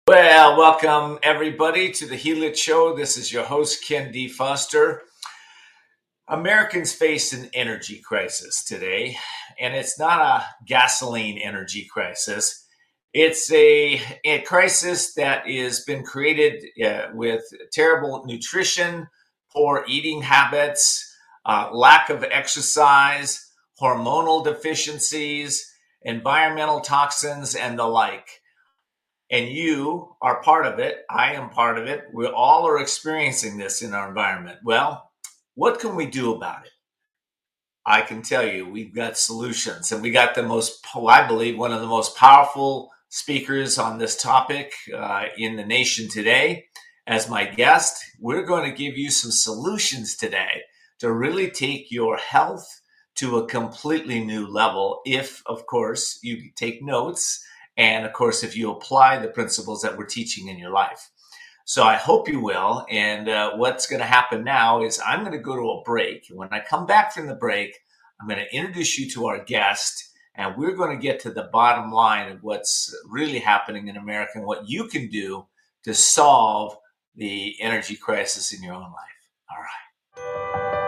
Well, welcome everybody to the Heal It Show. This is your host, Ken D. Foster. Americans face an energy crisis today, and it's not a gasoline energy crisis. It's a crisis that has been created with terrible nutrition, poor eating habits, lack of exercise, hormonal deficiencies, environmental toxins, and the like. And you are part of it. I am part of it. We all are experiencing this in our environment. Well, what can we do about it? I can tell you, we've got solutions, and we got I believe, one of the most powerful speakers on this topic in the nation today as my guest. We're going to give you some solutions today to really take your health to a completely new level. If, of course, you take notes, and of course, if you apply the principles that we're teaching in your life. So I hope you will. And what's going to happen now is I'm going to go to a break. When I come back from the break, I'm going to introduce you to our guest, and we're going to get to the bottom line of what's really happening in America and what you can do to solve the energy crisis in your own life. All right.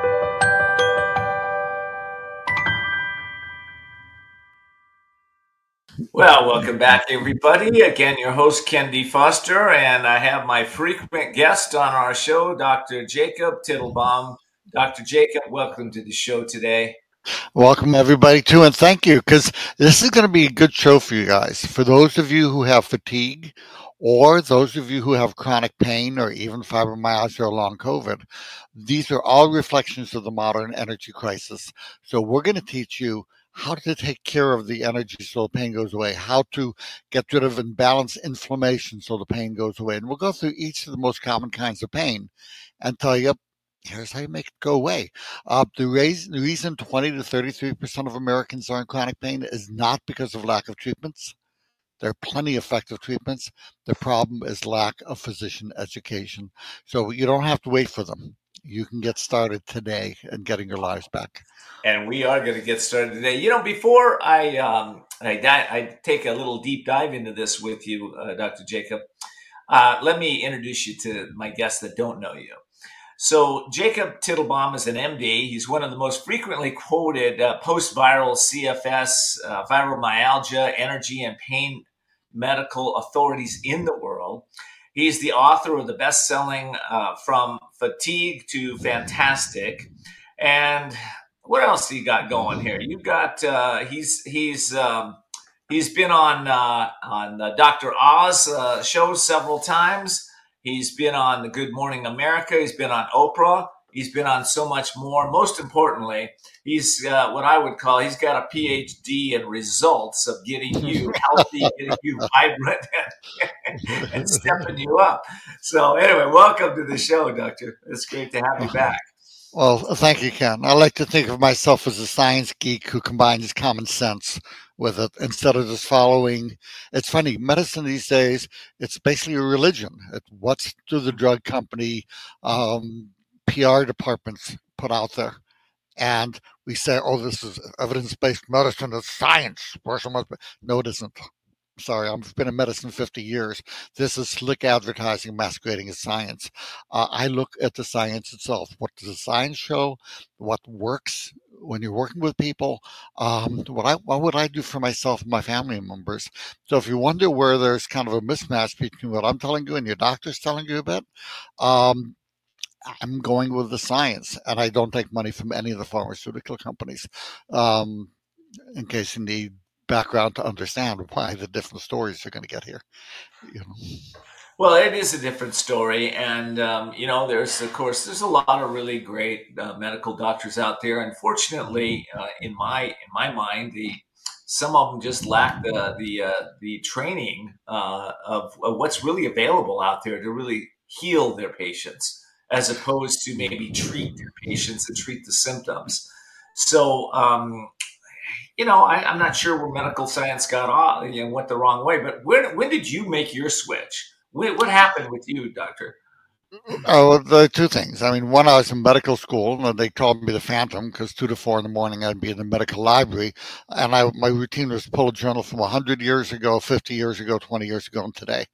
Well, welcome back, everybody. Again, your host, Ken D. Foster, and I have my frequent guest on our show, Dr. Jacob Tittlebaum. Dr. Jacob, welcome to the show today. Welcome, everybody, too, and thank you, because this is going to be a good show for you guys. For those of you who have fatigue, or those of you who have chronic pain, or even fibromyalgia or long COVID, these are all reflections of the modern energy crisis. So we're going to teach you how to take care of the energy so the pain goes away, how to get rid of imbalanced inflammation so the pain goes away. And we'll go through each of the most common kinds of pain and tell you, here's how you make it go away. The reason 20 to 33% of Americans are in chronic pain is not because of lack of treatments. There are plenty of effective treatments. The problem is lack of physician education. So you don't have to wait for them. You can get started today in getting your lives back. And we are going to get started today. You know, before I take a little deep dive into this with you, Dr. Jacob, let me introduce you to my guests that don't know you. So Jacob Tittlebaum is an MD. He's one of the most frequently quoted post-viral CFS, fibromyalgia, energy, and pain medical authorities in the world. He's the author of the best-selling From Fatigue to Fantastic. And what else he got going here? You got he's been on Dr. Oz show several times. He's been on the Good Morning America. He's been on Oprah. He's been on so much more. Most importantly, he's what I would call, he's got a PhD in results of getting you healthy, getting you vibrant, and stepping you up. So anyway, welcome to the show, Doctor. It's great to have you back. Well, thank you, Ken. I like to think of myself as a science geek who combines common sense with it instead of just following. It's funny, medicine these days, it's basically a religion. What's do the drug company PR departments put out there? And we say, oh, this is evidence-based medicine, it's science. No, it isn't. Sorry, I've been in medicine 50 years. This is slick advertising masquerading as science. I look at the science itself. What does the science show? What works when you're working with people? What would I do for myself and my family members? So if you wonder where there's kind of a mismatch between what I'm telling you and your doctor's telling you a bit, I'm going with the science, and I don't take money from any of the pharmaceutical companies. In case you need background to understand why the different stories you're going to get here. You know. Well, it is a different story, and there's a lot of really great medical doctors out there. Unfortunately, in my mind, some of them just lack the training of what's really available out there to really heal their patients, as opposed to maybe treat their patients and treat the symptoms. So I'm not sure where medical science got off, went the wrong way. But when did you make your switch? What happened with you, doctor? Oh, the two things. I mean, one, I was in medical school, and they called me the Phantom because 2 to 4 in the morning I'd be in the medical library, and my routine was pull a journal from 100 years ago, 50 years ago, 20 years ago, and today.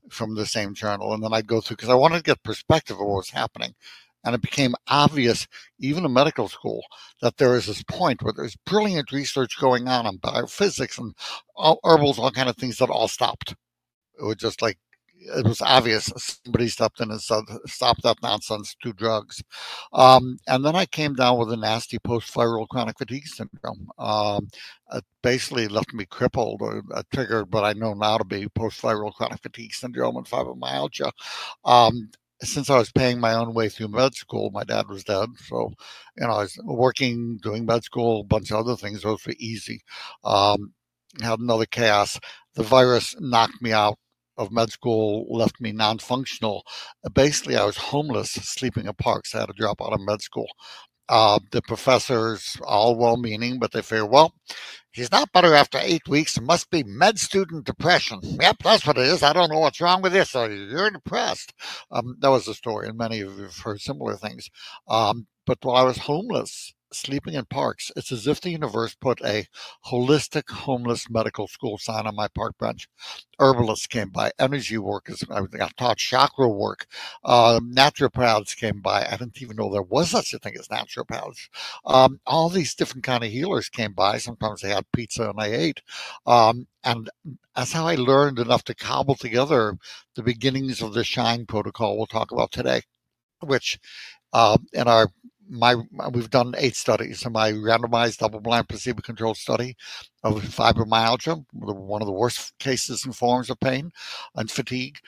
from the same journal, and then I'd go through because I wanted to get perspective of what was happening. And it became obvious, even in medical school, that there is this point where there's brilliant research going on biophysics and herbals, all kind of things that all stopped. It was just like it was obvious somebody stepped in and said, "Stop that nonsense. Do drugs." And then I came down with a nasty post-viral chronic fatigue syndrome. It basically left me crippled, or triggered what I know now to be post-viral chronic fatigue syndrome and fibromyalgia. Um, since I was paying my own way through med school, my dad was dead. So, I was working, doing med school, a bunch of other things. Those were easy. Um, had another chaos. The virus knocked me out of med school, left me non-functional. Basically, I was homeless, sleeping in parks. I had to drop out of med school. The professors, all well-meaning, but they figure, well, he's not better after 8 weeks. It must be med student depression. Yep, that's what it is. I don't know what's wrong with you, so you're depressed. That was the story, and many of you have heard similar things. But while I was homeless, sleeping in parks, it's as if the universe put a holistic homeless medical school sign on my park bench. Herbalists came by, energy workers. I got taught chakra work. Naturopaths came by. I didn't even know there was such a thing as naturopaths. All these different kind of healers came by. Sometimes they had pizza and I ate. And that's how I learned enough to cobble together the beginnings of the SHINE protocol we'll talk about today, which in our my we've done 8 studies. In my randomized double-blind placebo-controlled study of fibromyalgia, one of the worst cases and forms of pain and fatigue,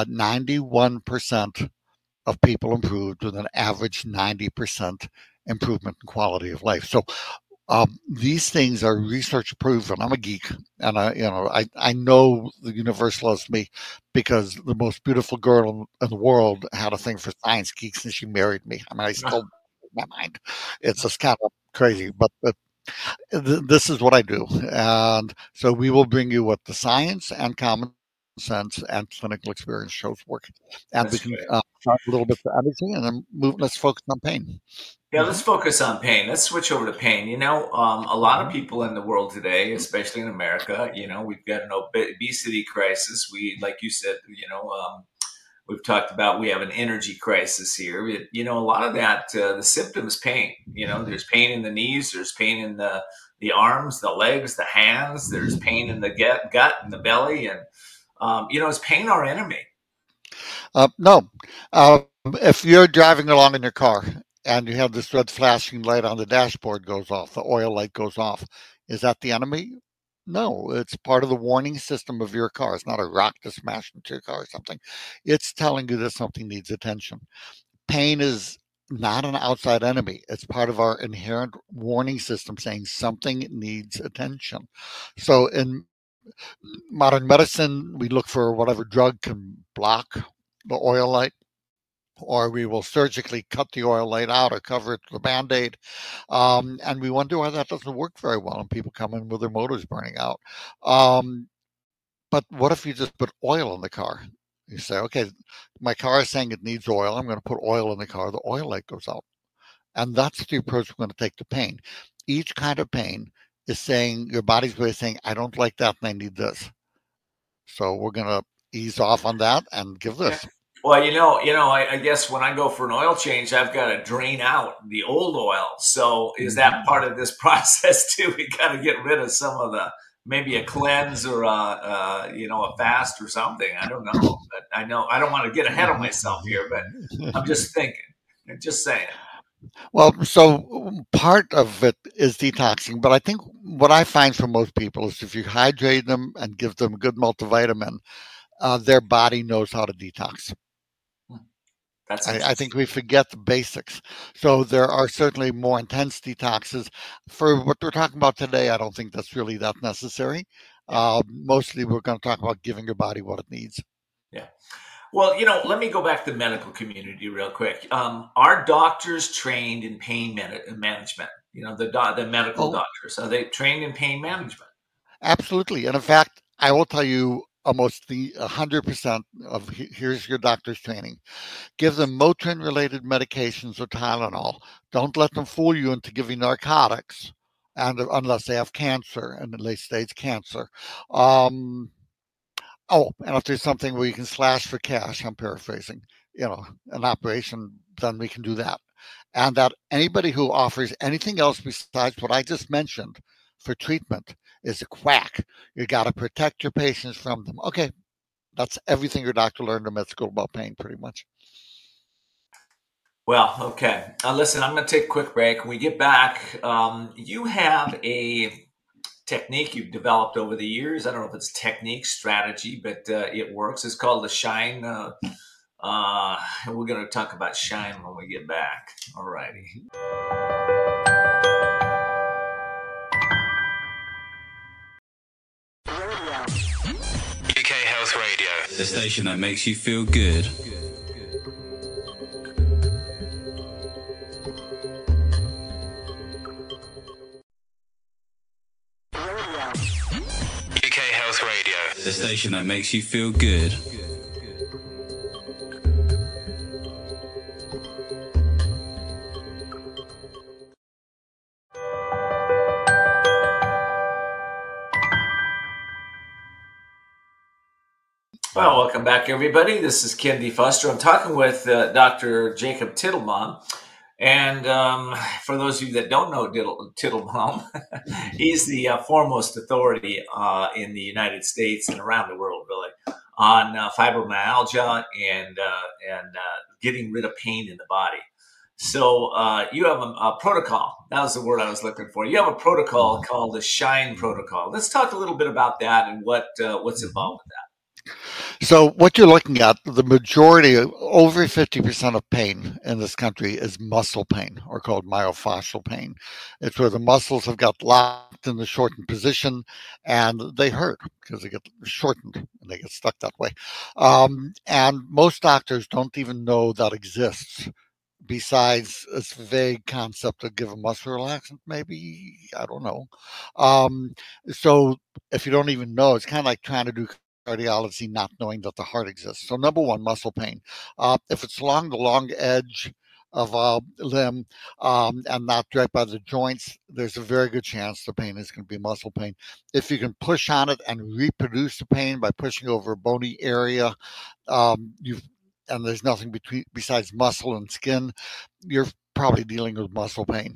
91% of people improved with an average 90% improvement in quality of life. So these things are research proven. I'm a geek, and I know the universe loves me because the most beautiful girl in the world had a thing for science geeks, and she married me. I mean, I still my mind. It's just kind of crazy, but this is what I do, and so we will bring you what the science and common sense and clinical experience shows work, and we That's can great. talk a little bit to energy, and then move. Let's focus on pain. Yeah, let's focus on pain. Let's switch over to pain. A lot of people in the world today, especially in America, we've got an obesity crisis. Like you said, we've talked about we have an energy crisis here. A lot of that, the symptom is pain. There's pain in the knees, there's pain in the arms, the legs, the hands. There's pain in the gut and the belly, and is pain our enemy? No. If you're driving along in your car and you have this red flashing light on the dashboard goes off, the oil light goes off, is that the enemy? No, it's part of the warning system of your car. It's not a rock to smash into your car or something. It's telling you that something needs attention. Pain is not an outside enemy. It's part of our inherent warning system saying something needs attention. So in modern medicine, we look for whatever drug can block the oil light, or we will surgically cut the oil light out or cover it with a band-aid. And we wonder why that doesn't work very well and people come in with their motors burning out. But what if you just put oil in the car? You say, okay, my car is saying it needs oil. I'm going to put oil in the car. The oil light goes out. And that's the approach we're going to take to pain. Each kind of pain is saying, your body's way of saying, I don't like that and I need this. So we're going to ease off on that and give this. Yeah. Well, I guess when I go for an oil change, I've got to drain out the old oil. So is that part of this process too? We got to get rid of some of maybe a cleanse or a fast or something. I don't know, but I know I don't want to get ahead of myself here, but I'm just thinking, just saying. Well, so part of it is detoxing, but I think what I find for most people is if you hydrate them and give them a good multivitamin, their body knows how to detox. That's I think we forget the basics. So there are certainly more intense detoxes. For what we're talking about today, I don't think that's really that necessary. Yeah. Mostly we're going to talk about giving your body what it needs. Yeah. Well, let me go back to the medical community real quick. Are doctors trained in pain management? The medical doctors, are they trained in pain management? Absolutely. And in fact, I will tell you almost 100% of here's your doctor's training. Give them Motrin related medications or Tylenol. Don't let them fool you into giving narcotics, and unless they have cancer and late stage cancer. Oh, and if there's something where you can slash for cash, I'm paraphrasing, an operation, then we can do that. And that anybody who offers anything else besides what I just mentioned for treatment is a quack. You got to protect your patients from them. Okay, that's everything your doctor learned in med school about pain, pretty much. Well, okay. Listen, I'm going to take a quick break. When we get back, you have a technique you've developed over the years. I don't know if it's technique, strategy, but it works. It's called the Shine. We're going to talk about Shine when we get back. All righty. UK Health Radio, the station that makes you feel good. UK Health Radio, the station that makes you feel good. Well, welcome back, everybody. This is Ken D. Foster. I'm talking with Dr. Jacob Tittelbaum. And for those of you that don't know Tittelbaum, he's the foremost authority in the United States and around the world, really, on fibromyalgia and getting rid of pain in the body. So you have a protocol. That was the word I was looking for. You have a protocol called the Shine Protocol. Let's talk a little bit about that and what's involved with that. So what you're looking at, the majority, over 50% of pain in this country is muscle pain, or called myofascial pain. It's where the muscles have got locked in the shortened position and they hurt because they get shortened and they get stuck that way. And most doctors don't even know that exists. Besides this vague concept of give a muscle relaxant, maybe, I don't know. So if you don't even know, it's kind of like trying to do cardiology not knowing that the heart exists. So number one, muscle pain. If it's along the long edge of a limb and not right by the joints, there's a very good chance the pain is going to be muscle pain. If you can push on it and reproduce the pain by pushing over a bony area, and there's nothing besides muscle and skin, you're probably dealing with muscle pain.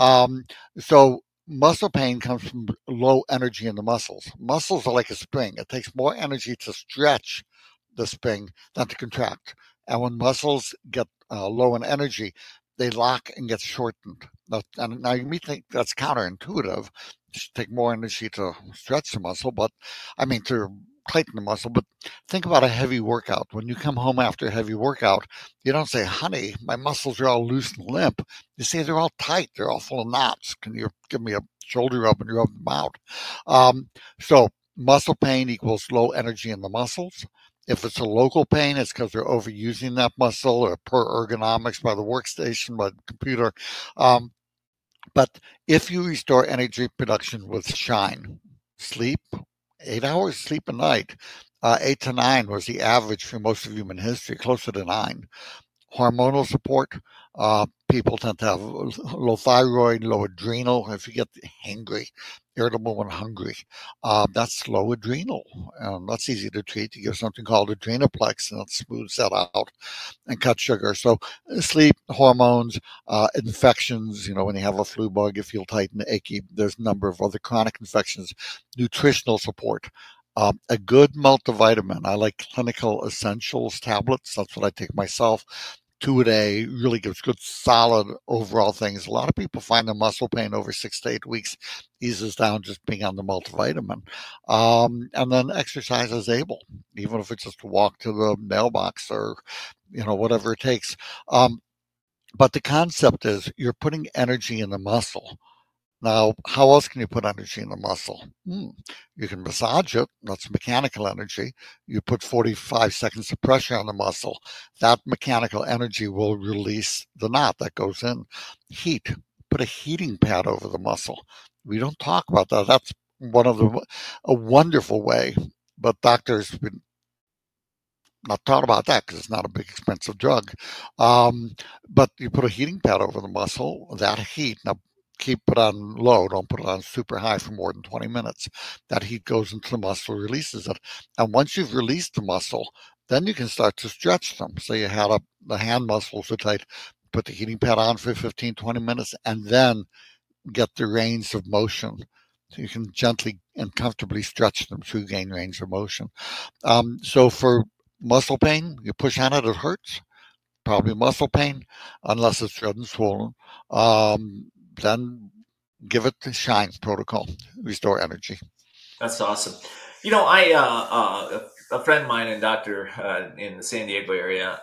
So muscle pain comes from low energy in the muscles. Muscles are like a spring. It takes more energy to stretch the spring than to contract. And when muscles get low in energy, they lock and get shortened. Now you may think that's counterintuitive. It should take more energy to stretch the muscle, to tighten the muscle. But think about a heavy workout. When you come home after a heavy workout, you don't say, honey, my muscles are all loose and limp. You say they're all tight. They're all full of knots. Can you give me a shoulder rub and rub them out? So muscle pain equals low energy in the muscles. If it's a local pain, it's because they're overusing that muscle or poor ergonomics by the workstation, by the computer. But if you restore energy production with Shine, sleep, 8 hours sleep a night, 8 to 9 was the average for most of human history, closer to 9. Hormonal support, people tend to have low thyroid, low adrenal. If you get hangry, irritable when hungry, that's low adrenal. That's easy to treat. You give something called Adrenaplex, and it smooths that out and cuts sugar. So sleep, hormones, infections, when you have a flu bug, you feel tight and achy. There's a number of other chronic infections. Nutritional support. A good multivitamin. I like Clinical Essentials tablets. That's what I take myself. 2 a day really gives good, solid overall things. A lot of people find the muscle pain over 6 to 8 weeks eases down just being on the multivitamin. And then exercise is able, even if it's just a walk to the mailbox or, whatever it takes. But the concept is you're putting energy in the muscle. Now, how else can you put energy in the muscle? You can massage it. That's mechanical energy. You put 45 seconds of pressure on the muscle. That mechanical energy will release the knot that goes in. Heat. Put a heating pad over the muscle. We don't talk about that. That's a wonderful way. But doctors have been not taught about that because it's not a big expensive drug. But you put a heating pad over the muscle, that heat. Now, keep it on low. Don't put it on super high for more than 20 minutes. That heat goes into the muscle, releases it. And once you've released the muscle, then you can start to stretch them. So you had the hand muscles are tight, put the heating pad on for 15, 20 minutes, and then get the range of motion. So you can gently and comfortably stretch them to gain range of motion. So for muscle pain, you push on it, it hurts. Probably muscle pain, unless it's red and swollen. Then give it the Shine protocol, restore energy. That's awesome. You know, I a friend of mine, and doctor in the San Diego area,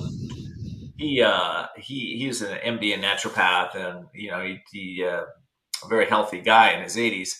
he was an MD and naturopath, and he a very healthy guy in his 80s.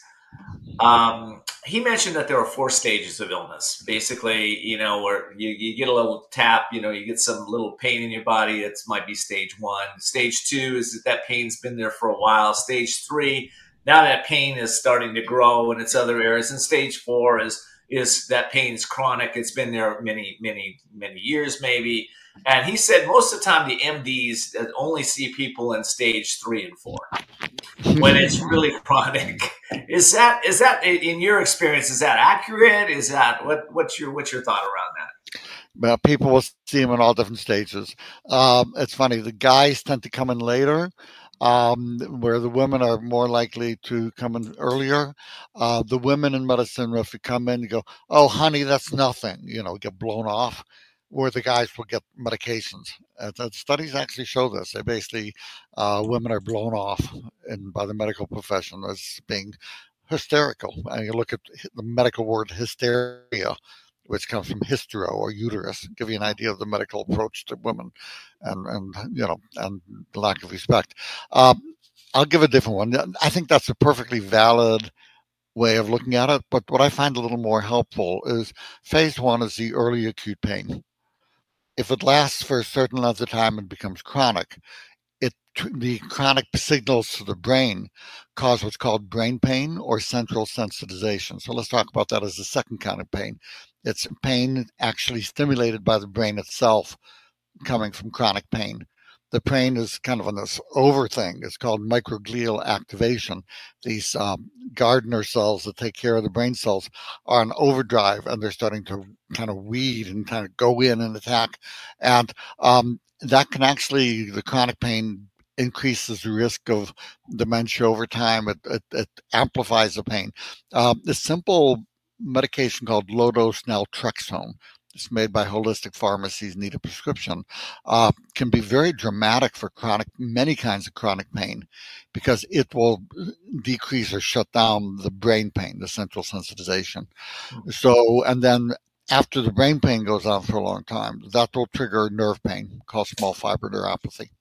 He mentioned that there are 4 stages of illness. Basically, where you get a little tap, you get some little pain in your body. It might be stage 1. Stage 2 is that pain's been there for a while. Stage 3, now that pain is starting to grow in its other areas. And stage 4 is that pain is chronic. It's been there many, many, many years, maybe. And he said most of the time the MDs only see people in stage 3 and 4 when it's really chronic. Is that in your experience? Is that accurate? Is that what's your thought around that? Well, people will see them in all different stages. It's funny. The guys tend to come in later, where the women are more likely to come in earlier. The women in medicine, if you come in, you go, "Oh, honey, that's nothing," get blown off. Where the guys will get medications. The studies actually show this. They basically, women are blown off by the medical profession as being hysterical. And you look at the medical word hysteria, which comes from hystero or uterus, give you an idea of the medical approach to women, and the lack of respect. I'll give a different one. I think that's a perfectly valid way of looking at it. But what I find a little more helpful is phase 1 is the early acute pain. If it lasts for a certain length of time and becomes chronic, the chronic signals to the brain cause what's called brain pain or central sensitization. So let's talk about that as the second kind of pain. It's pain actually stimulated by the brain itself coming from chronic pain. The brain is kind of on this over thing. It's called microglial activation. These gardener cells that take care of the brain cells are on overdrive, and they're starting to kind of weed and kind of go in and attack. And that can actually, the chronic pain increases the risk of dementia over time. It amplifies the pain. The simple medication called low-dose naltrexone, it's made by holistic pharmacies, need a prescription, can be very dramatic for many kinds of chronic pain, because it will decrease or shut down the brain pain, the central sensitization. So, and then after the brain pain goes on for a long time, that will trigger nerve pain called small fiber neuropathy.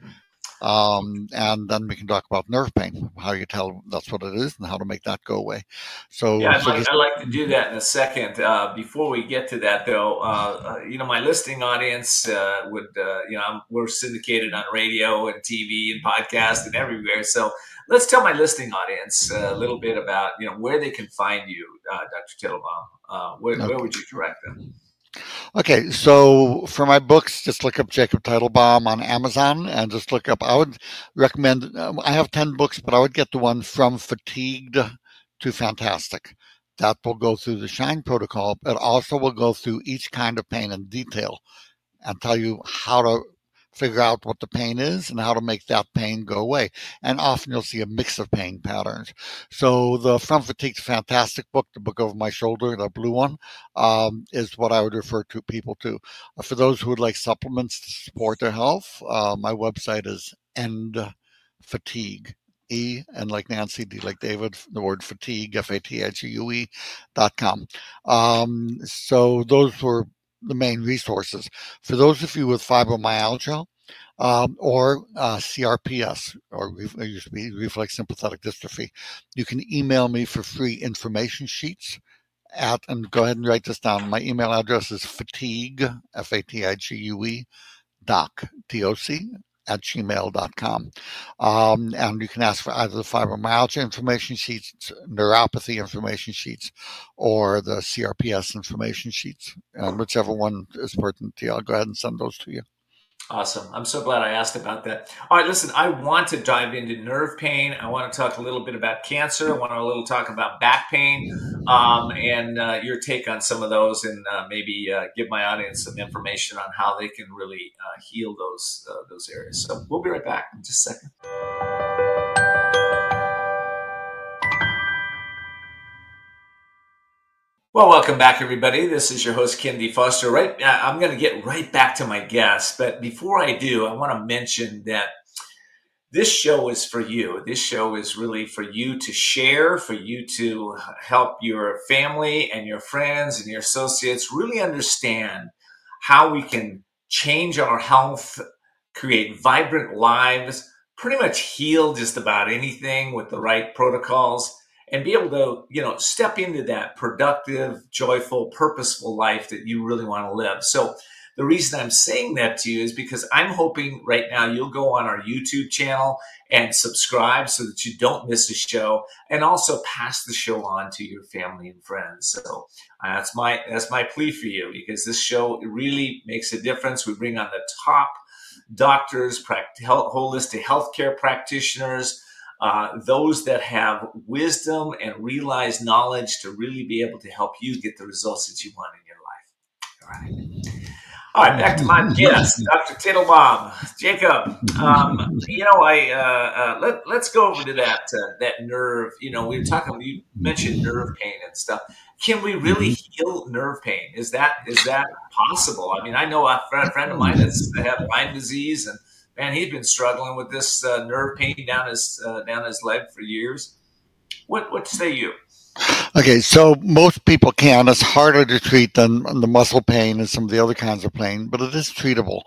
And then we can talk about nerve pain, how you tell that's what it is and how to make that go away. So yeah, I'd like to do that in a second. Before we get to that, though, my listening audience would, we're syndicated on radio and TV and podcast and everywhere. So let's tell my listening audience a little bit about, where they can find you, Dr. Teitelbaum. Where would you direct them? Okay, so for my books, just look up Jacob Teitelbaum on Amazon and just look up. I would recommend, I have 10 books, but I would get the one From Fatigued to Fantastic. That will go through the Shine protocol, but also will go through each kind of pain in detail and tell you how to figure out what the pain is and how to make that pain go away. And often you'll see a mix of pain patterns. So the From Fatigue to Fantastic book, the book over my shoulder, the blue one, is what I would refer to people to. For those who would like supplements to support their health, my website is End Fatigue. E and like Nancy, D like David, the word fatigue, FATIGUE.com. So those were the main resources. For those of you with fibromyalgia or CRPS, or it used to be reflex sympathetic dystrophy, you can email me for free information sheets and go ahead and write this down. My email address is fatigue, FATIGUE, doc, DOC, at gmail.com. And you can ask for either the fibromyalgia information sheets, neuropathy information sheets, or the CRPS information sheets. Whichever one is pertinent to you, I'll go ahead and send those to you. Awesome. I'm so glad I asked about that. All right, listen, I want to dive into nerve pain. I want to talk a little bit about cancer. I want to talk about back pain, and your take on some of those, and maybe give my audience some information on how they can really heal those areas. So we'll be right back in just a second. Well, welcome back, everybody. This is your host, Ken D. Foster. I'm going to get right back to my guest, but before I do, I want to mention that this show is for you. This show is really for you to share, for you to help your family and your friends and your associates really understand how we can change our health, create vibrant lives, pretty much heal just about anything with the right protocols, and be able to, step into that productive, joyful, purposeful life that you really want to live. So the reason I'm saying that to you is because I'm hoping right now you'll go on our YouTube channel and subscribe so that you don't miss a show, and also pass the show on to your family and friends. So that's my plea for you, because this show really makes a difference. We bring on the top doctors, holistic healthcare practitioners, those that have wisdom and realized knowledge to really be able to help you get the results that you want in your life. All right. All right, back to my guest, Dr. Tittelbaum. Jacob, let's go over to that nerve. We were talking. You mentioned nerve pain and stuff. Can we really heal nerve pain? Is that possible? I mean, I know a friend of mine that's had Lyme disease, and man, he's been struggling with this nerve pain down his leg for years. What say you? Okay, so most people can. It's harder to treat than the muscle pain and some of the other kinds of pain, but it is treatable.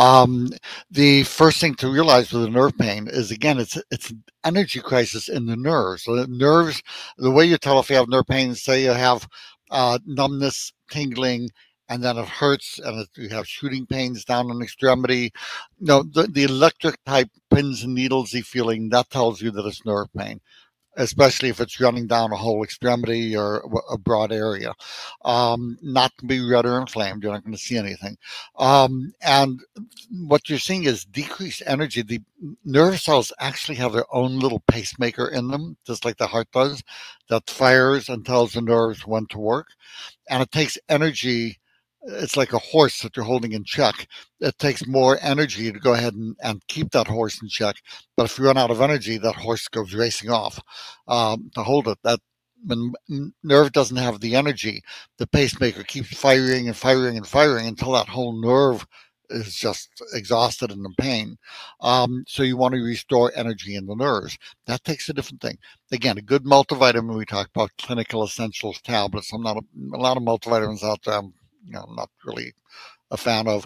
The first thing to realize with the nerve pain is, again, it's an energy crisis in the nerves. So the nerves, the way you tell if you have nerve pain, say you have numbness, tingling, and then it hurts, and you have shooting pains down an extremity. No, the electric type pins and needlesy feeling, that tells you that it's nerve pain, especially if it's running down a whole extremity or a broad area. Not to be red or inflamed, you're not going to see anything. And what you're seeing is decreased energy. The nerve cells actually have their own little pacemaker in them, just like the heart does, that fires and tells the nerves when to work. And it takes energy. It's like a horse that you're holding in check. It takes more energy to go ahead and keep that horse in check. But if you run out of energy, that horse goes racing off to hold it. That when nerve doesn't have the energy, the pacemaker keeps firing and firing and firing until that whole nerve is just exhausted and in pain. So you want to restore energy in the nerves. That takes a different thing. Again, a good multivitamin, we talk about Clinical Essentials tablets. I'm not a lot of multivitamins out there. I'm not really a fan of.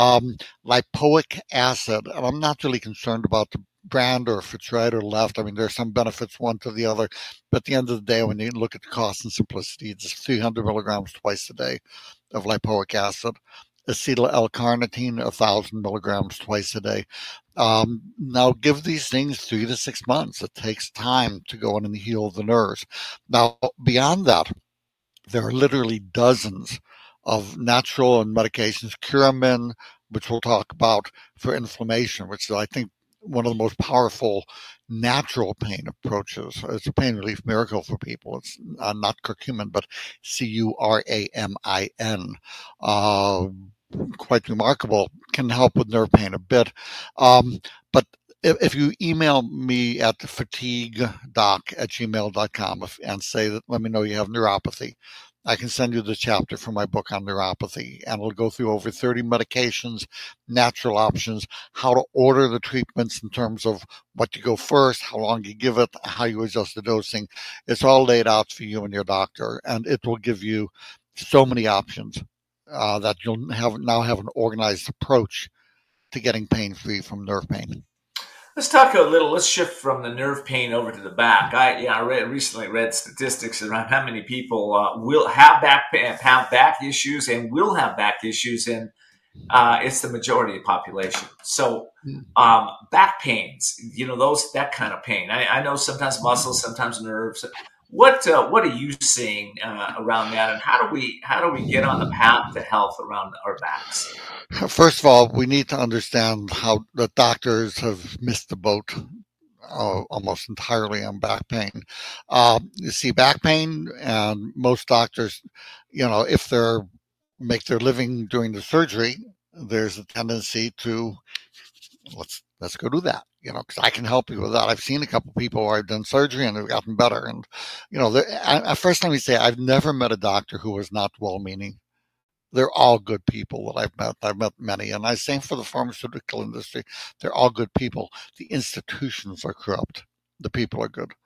Lipoic acid, and I'm not really concerned about the brand or if it's right or left. I mean, there's some benefits one to the other, but at the end of the day, when you look at the cost and simplicity, it's 300 milligrams twice a day of lipoic acid. Acetyl L-carnitine, 1,000 milligrams twice a day. Now, give these things 3 to 6 months. It takes time to go in and heal the nerves. Now, beyond that, there are literally dozens of natural and medications, Curamin, which we'll talk about, for inflammation, which is, I think, one of the most powerful natural pain approaches. It's a pain relief miracle for people. It's not curcumin, but Curamin. Quite remarkable, can help with nerve pain a bit. But if you email me at fatiguedoc@gmail.com and say that, let me know you have neuropathy, I can send you the chapter from my book on neuropathy, and it'll go through over 30 medications, natural options, how to order the treatments in terms of what you go first, how long you give it, how you adjust the dosing. It's all laid out for you and your doctor, and it will give you so many options that you'll now have an organized approach to getting pain-free from nerve pain. Let's shift from the nerve pain over to the back. I recently read statistics around how many people will have back issues and will have back issues, and it's the majority of the population. So back pains, that kind of pain. I know sometimes muscles, sometimes nerves. What are you seeing around that, and how do we get on the path to health around our backs? First of all, we need to understand how the doctors have missed the boat almost entirely on back pain. You see, back pain, and most doctors, if they're make their living doing the surgery, there's a tendency to let's go do that. Because I can help you with that. I've seen a couple people where I've done surgery and they've gotten better. And first let me say, I've never met a doctor who was not well-meaning. They're all good people that I've met. I've met many, and I same for the pharmaceutical industry. They're all good people. The institutions are corrupt. The people are good.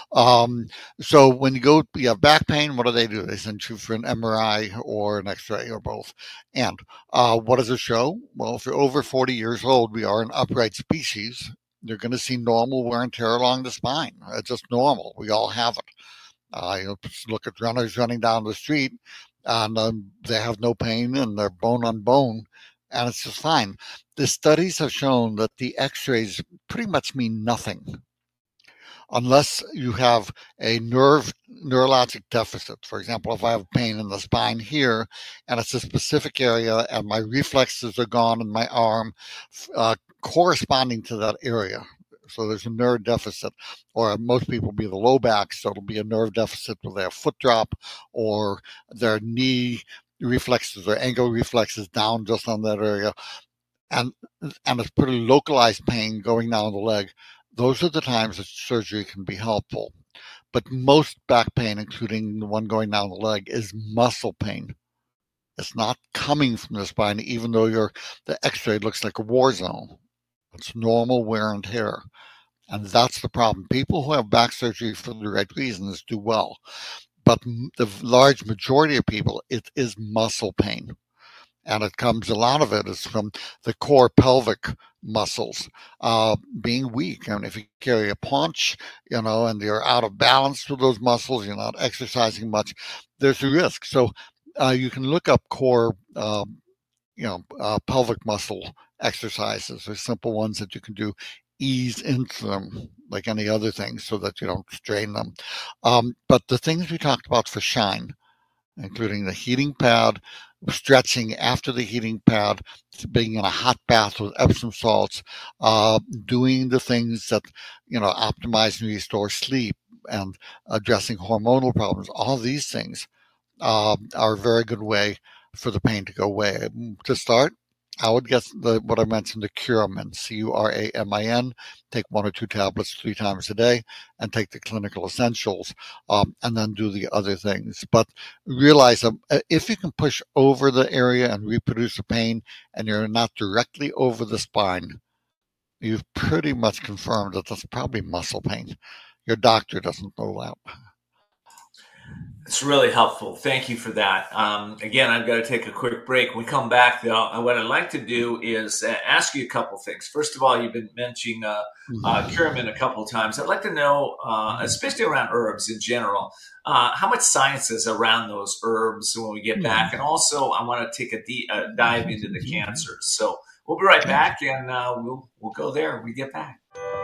So when you have back pain, what do? They send you for an MRI or an X-ray or both. And what does it show? Well, if you're over 40 years old, we are an upright species. You're going to see normal wear and tear along the spine. It's just normal. We all have it. Look at runners running down the street, and they have no pain, and they're bone on bone, and it's just fine. The studies have shown that the X-rays pretty much mean nothing unless you have a neurologic deficit. For example, if I have pain in the spine here and it's a specific area and my reflexes are gone in my arm corresponding to that area. So there's a nerve deficit, or most people be the low back, so it'll be a nerve deficit where they have foot drop or their knee reflexes or ankle reflexes down just on that area. And it's pretty localized pain going down the leg. Those are the times that surgery can be helpful. But most back pain, including the one going down the leg, is muscle pain. It's not coming from the spine, even though the X-ray looks like a war zone. It's normal wear and tear. And that's the problem. People who have back surgery for the right reasons do well. But the large majority of people, it is muscle pain. And a lot of it is from the core pelvic muscles being weak. I mean, if you carry a paunch, and you're out of balance with those muscles, you're not exercising much, there's a risk. So you can look up core, pelvic muscle exercises. There's simple ones that you can do. Ease into them like any other thing so that you don't strain them. But the things we talked about for shine, including the heating pad, stretching after the heating pad, being in a hot bath with Epsom salts, doing the things that, optimize and restore sleep, and addressing hormonal problems. All these things are a very good way for the pain to go away. To start, I would get what I mentioned, the Curamin, Curamin. Take 1 or 2 tablets 3 times a day, and take the clinical essentials, and then do the other things. But realize that if you can push over the area and reproduce the pain, and you're not directly over the spine, you've pretty much confirmed that that's probably muscle pain. Your doctor doesn't know that. It's really helpful. Thank you for that. Again, I've got to take a quick break. When we come back, though, what I'd like to do is ask you a couple things. First of all, you've been mentioning Curamin a couple of times. I'd like to know, especially around herbs in general, how much science is around those herbs when we get back. And also, I want to take a deep dive into the cancers. So we'll be right back, and we'll go there when we get back.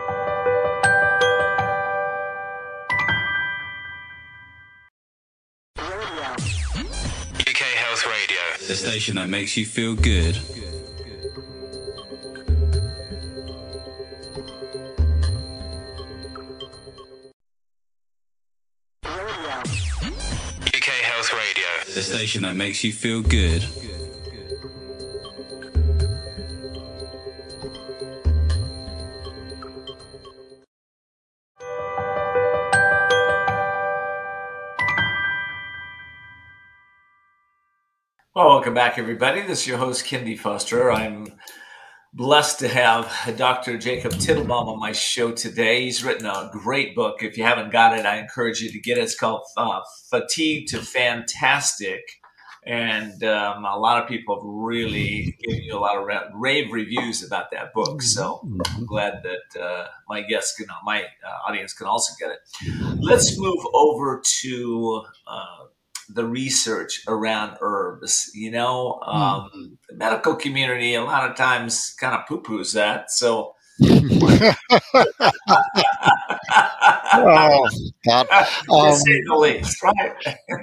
UK Health Radio, the station that makes you feel good. UK Health Radio, the station that makes you feel good. Well, welcome back, everybody. This is your host, Ken D. Foster. I'm blessed to have Dr. Jacob Tittelbaum on my show today. He's written a great book. If you haven't got it, I encourage you to get it. It's called Fatigue to Fantastic. And a lot of people have really given you a lot of rave reviews about that book. So I'm glad that my audience can also get it. Let's move over to the research around herbs. The medical community a lot of times kind of poo-poos that. So Oh, God. To say the least, right?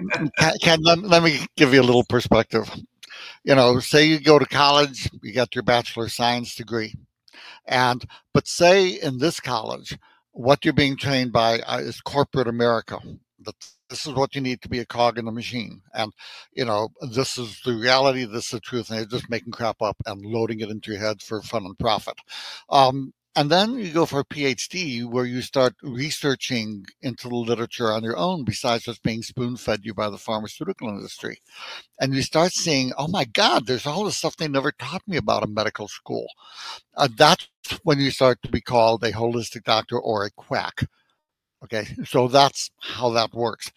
Let me give you a little perspective. Say you go to college, you got your bachelor of science degree, but say in this college, what you're being trained by is corporate America. That this is what you need to be a cog in the machine, and this is the reality, this is the truth, and they're just making crap up and loading it into your head for fun and profit. And then you go for a PhD where you start researching into the literature on your own, besides just being spoon fed you by the pharmaceutical industry. And you start seeing, oh my God, there's all this stuff they never taught me about in medical school. That's when you start to be called a holistic doctor or a quack. Okay, so that's how that works.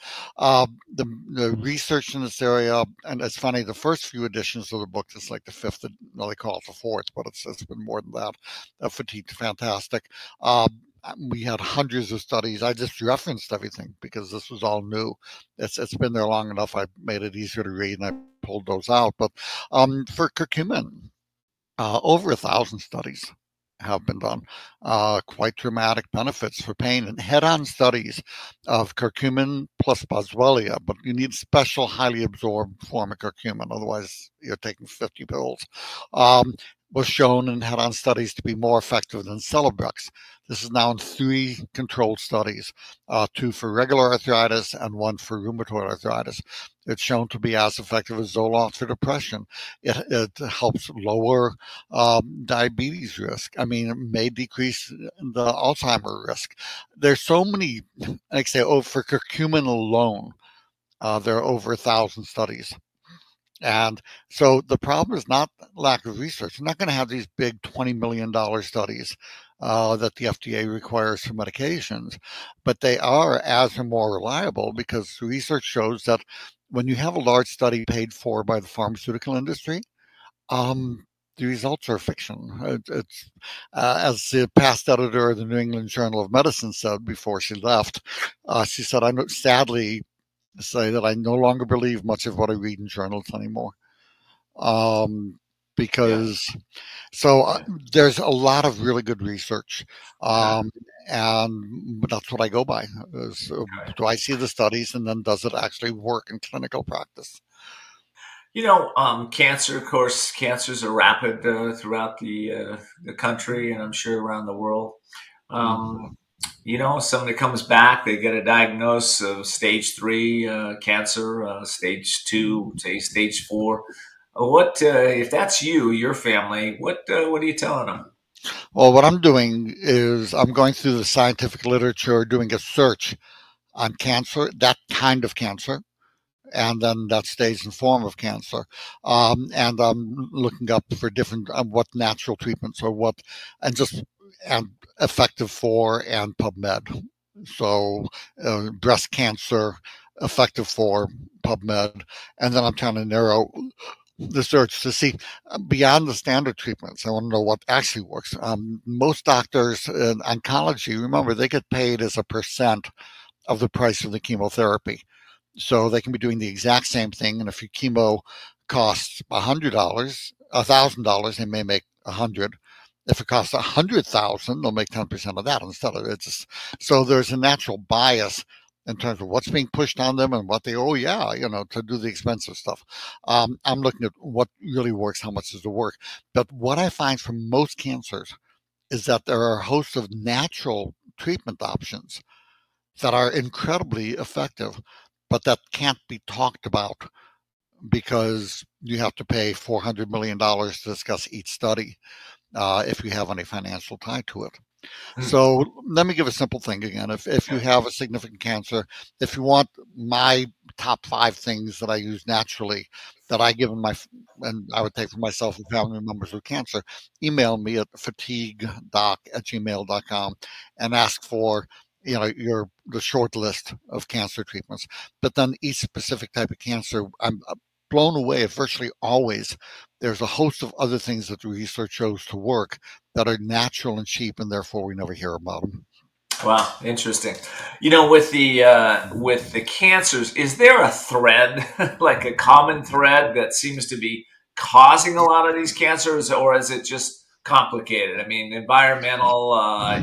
The research in this area, and it's funny, the first few editions of the book, it's like the fifth, no, they call it the fourth, but it's been more than that. Fatigued Fantastic. We had hundreds of studies. I just referenced everything because this was all new. It's been there long enough. I made it easier to read, and I pulled those out. But for curcumin, over 1,000 studies have been done. Quite dramatic benefits for pain, and head-on studies of curcumin plus boswellia, but you need special highly absorbed form of curcumin, otherwise you're taking 50 pills. Was shown in head-on studies to be more effective than Celebrex. This is now in 3 controlled studies, 2 for regular arthritis and 1 for rheumatoid arthritis. It's shown to be as effective as Zoloft for depression. It helps lower diabetes risk. I mean, it may decrease the Alzheimer risk. There's so many, like I say, for curcumin alone, there are over 1,000 studies. And so the problem is not lack of research. You're not going to have these big $20 million studies that the FDA requires for medications, but they are as or more reliable because research shows that when you have a large study paid for by the pharmaceutical industry, the results are fiction. It's as the past editor of the New England Journal of Medicine said before she left. She said, "I sadly say that I no longer believe much of what I read in journals anymore." Because there's a lot of really good research, and that's what I go by. Do I see the studies, and then does it actually work in clinical practice? Cancer, of course, cancers are rapid throughout the country, and I'm sure around the world. Somebody comes back, they get a diagnosis of stage 3 cancer, stage 2, say stage 4. What if that's you, your family? What are you telling them? Well, what I'm doing is I'm going through the scientific literature, doing a search on cancer, that kind of cancer, and then that stage and form of cancer. And I'm looking up for different what natural treatments or what, and effective for, and PubMed. So breast cancer, effective for, PubMed, and then I'm trying to narrow the search to see beyond the standard treatments. I want to know what actually works. Most doctors in oncology, remember, they get paid as a percent of the price of the chemotherapy. So they can be doing the exact same thing. And if your chemo costs $100, $1,000, they may make $100. If it costs $100,000, they'll make 10% of that instead of it. So there's a natural bias in terms of what's being pushed on them and what they, to do the expensive stuff. I'm looking at what really works, how much does it work. But what I find for most cancers is that there are a host of natural treatment options that are incredibly effective, but that can't be talked about because you have to pay $400 million to discuss each study if you have any financial tie to it. So let me give a simple thing again. If you have a significant cancer, if you want my top 5 things that I use naturally that I give and I would take for myself and family members with cancer, email me at fatiguedoc@gmail.com and ask for the short list of cancer treatments. But then each specific type of cancer, I'm blown away at virtually always there's a host of other things that the research shows to work that are natural and cheap, and therefore we never hear about them. Wow, interesting. With the cancers, is there a thread, like a common thread that seems to be causing a lot of these cancers, or is it just complicated. I mean, environmental,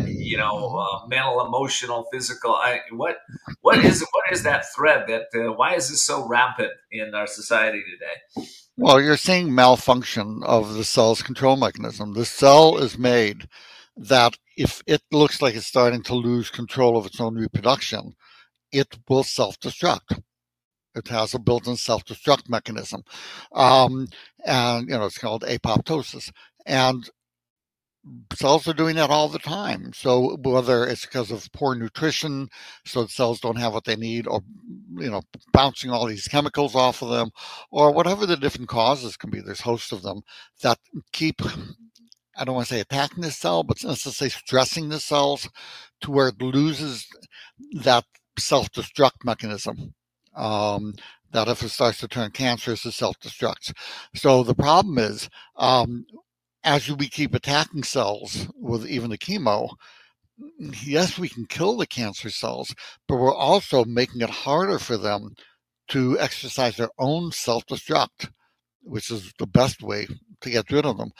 mental, emotional, physical. What is that thread that? Why is this so rampant in our society today? Well, you're seeing malfunction of the cell's control mechanism. The cell is made that if it looks like it's starting to lose control of its own reproduction, it will self-destruct. It has a built-in self-destruct mechanism, and it's called apoptosis. And cells are doing that all the time. So whether it's because of poor nutrition, so the cells don't have what they need, or bouncing all these chemicals off of them, or whatever the different causes can be, there's hosts of them that keep, I don't want to say attacking the cell, but let's just say stressing the cells to where it loses that self-destruct mechanism. That if it starts to turn cancerous, it self-destructs. So the problem is, as we keep attacking cells with even the chemo, yes, we can kill the cancer cells, but we're also making it harder for them to exercise their own self-destruct, which is the best way to get rid of them.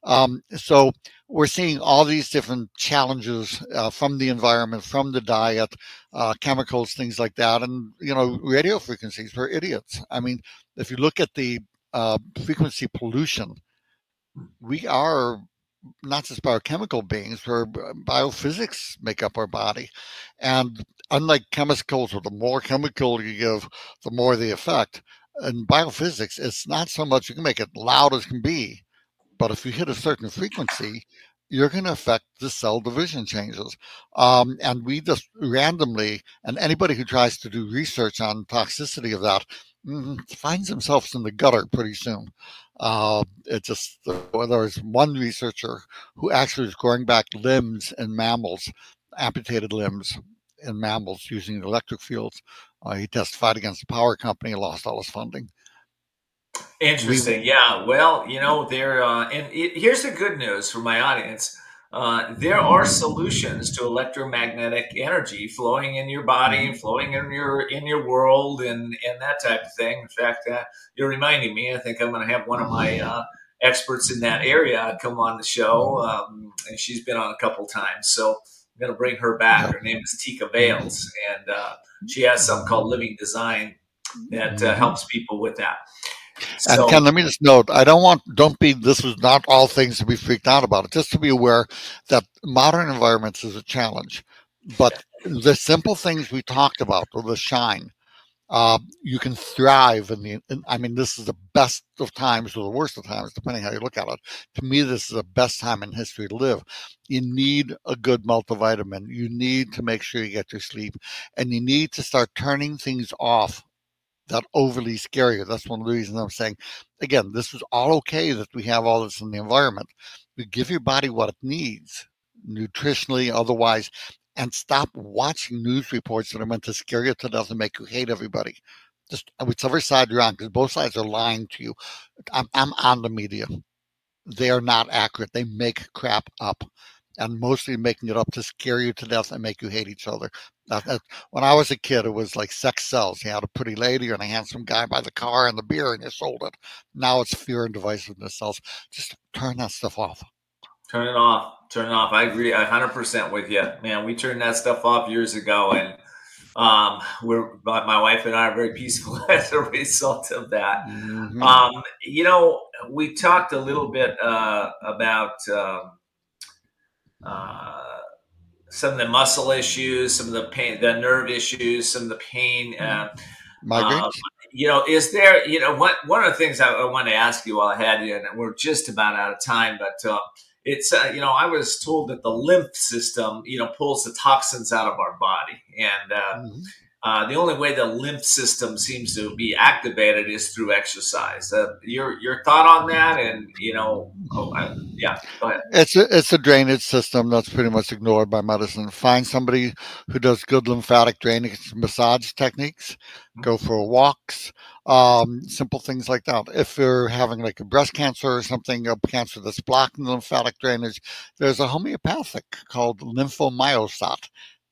So we're seeing all these different challenges from the environment, from the diet, chemicals, things like that. And, radio frequencies for idiots. I mean, if you look at the frequency pollution, we are not just biochemical beings, we're biophysics make up our body. And unlike chemicals, where the more chemical you give, the more the effect, in biophysics, it's not so much you can make it loud as can be, but if you hit a certain frequency, you're going to affect the cell division changes. And we just randomly, and anybody who tries to do research on toxicity of that finds themselves in the gutter pretty soon. There was one researcher who actually was growing back limbs in mammals, amputated limbs in mammals using electric fields. He testified against the power company and lost all his funding. Interesting. Yeah. Well, here's the good news for my audience. There are solutions to electromagnetic energy flowing in your body and flowing in your world and that type of thing. In fact, you're reminding me. I think I'm going to have one of my experts in that area come on the show, and she's been on a couple times. So I'm going to bring her back. Her name is Tika Bales, and she has something called Living Design that helps people with that. And so, Ken, let me just note, this is not all things to be freaked out about. Just to be aware that modern environments is a challenge. But the simple things we talked about, or the shine, you can thrive this is the best of times or the worst of times, depending how you look at it. To me, this is the best time in history to live. You need a good multivitamin. You need to make sure you get your sleep. And you need to start turning things off that overly scare you. That's one of the reasons I'm saying, again, this is all okay that we have all this in the environment. You give your body what it needs, nutritionally, otherwise, and stop watching news reports that are meant to scare you to death and make you hate everybody. Just whichever side you're on, because both sides are lying to you. I'm on the media. They are not accurate. They make crap up, and mostly making it up to scare you to death and make you hate each other. When I was a kid, it was like sex sells. You had a pretty lady and a handsome guy by the car and the beer, and you sold it. Now it's fear and divisiveness sells. Just turn that stuff off. Turn it off. I agree 100% with you, man. We turned that stuff off years ago, and my wife and I are very peaceful as a result of that. Mm-hmm. We talked a little bit about some of the muscle issues, some of the pain, the nerve issues, some of the pain. Migraines. Is there, one of the things I wanted to ask you while I had you, and we're just about out of time, but it's, I was told that the lymph system, pulls the toxins out of our body. And the only way the lymph system seems to be activated is through exercise. Your thought on that? And, go ahead. It's a drainage system that's pretty much ignored by medicine. Find somebody who does good lymphatic drainage massage techniques. Go for walks. Simple things like that. If you're having like a breast cancer or something, a cancer that's blocking the lymphatic drainage, there's a homeopathic called Lymphomyosat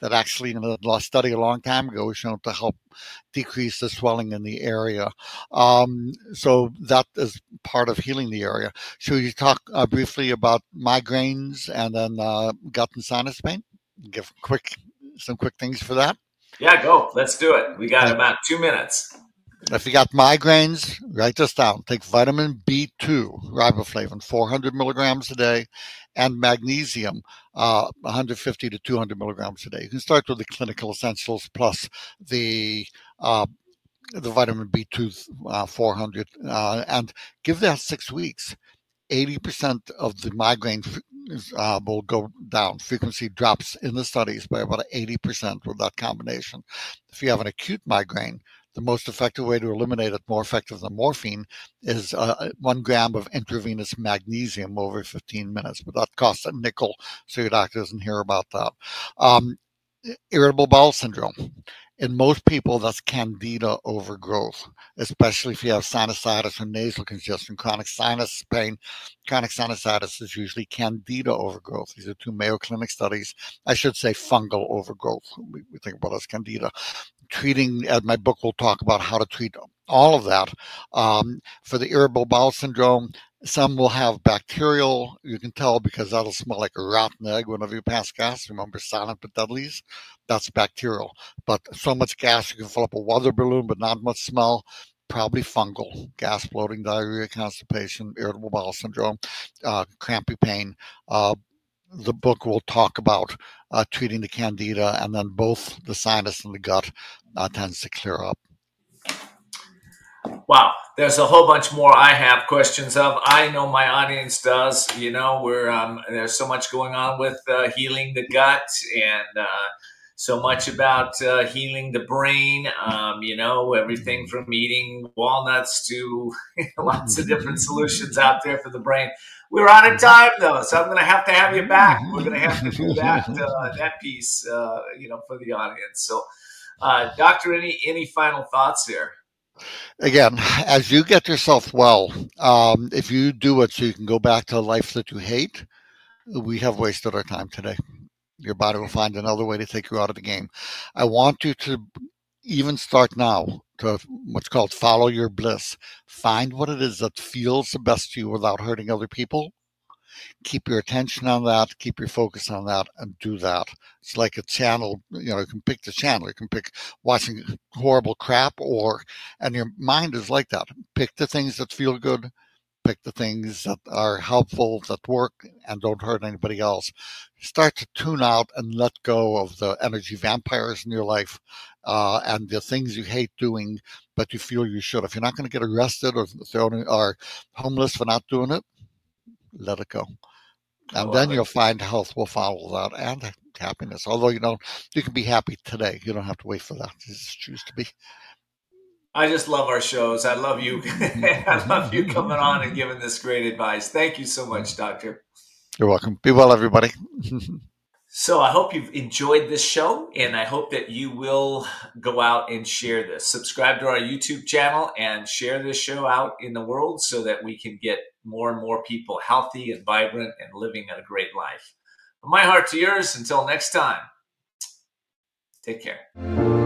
that actually in a study a long time ago was shown to help decrease the swelling in the area. So that is part of healing the area. Should we talk briefly about migraines and then gut and sinus pain? Give some quick things for that. Yeah, go. Let's do it. We got about 2 minutes. If you got migraines, write this down. Take vitamin B2, riboflavin, 400 milligrams a day, and magnesium, 150 to 200 milligrams a day. You can start with the clinical essentials plus the vitamin B2, 400, and give that 6 weeks. 80% of the migraine will go down. Frequency drops in the studies by about 80% with that combination. If you have an acute migraine, the most effective way to eliminate it, more effective than morphine, is 1 gram of intravenous magnesium over 15 minutes. But that costs a nickel, so your doctor doesn't hear about that. Irritable bowel syndrome. In most people, that's candida overgrowth, especially if you have sinusitis or nasal congestion, chronic sinus pain. Chronic sinusitis is usually candida overgrowth. These are 2 Mayo Clinic studies. I should say fungal overgrowth. We think about it as candida. Treating, my book will talk about how to treat all of that. For the irritable bowel syndrome, some will have bacterial. You can tell because that'll smell like a rotten egg whenever you pass gas. Remember Silent but Deadlies? That's bacterial. But so much gas, you can fill up a weather balloon, but not much smell. Probably fungal. Gas, bloating, diarrhea, constipation, irritable bowel syndrome, crampy pain. The book will talk about treating the candida, and then both the sinus and the gut tends to clear up. Wow, there's a whole bunch more I have questions of. I know my audience does. There's so much going on with healing the gut and so much about healing the brain. Everything from eating walnuts to lots of different solutions out there for the brain. We're out of time though, so I'm going to have you back. We're going to have to do that piece, for the audience. So, Doctor, any final thoughts there? Again, as you get yourself well, if you do it so you can go back to a life that you hate, we have wasted our time today. Your body will find another way to take you out of the game. I want you to even start now to what's called follow your bliss. Find what it is that feels the best to you without hurting other people. Keep your attention on that, keep your focus on that, and do that. It's like a channel, you can pick the channel. You can pick watching horrible crap, and your mind is like that. Pick the things that feel good, pick the things that are helpful, that work, and don't hurt anybody else. Start to tune out and let go of the energy vampires in your life and the things you hate doing, but you feel you should. If you're not going to get arrested or thrown or homeless for not doing it, let it go. And then you'll find health will follow that and happiness. Although, you can be happy today. You don't have to wait for that. You just choose to be. I just love our shows. I love you. I love you coming on and giving this great advice. Thank you so much, Doctor. You're welcome. Be well, everybody. So I hope you've enjoyed this show, and I hope that you will go out and share this. Subscribe to our YouTube channel and share this show out in the world so that we can get more and more people healthy and vibrant and living a great life. From my heart to yours, until next time, take care.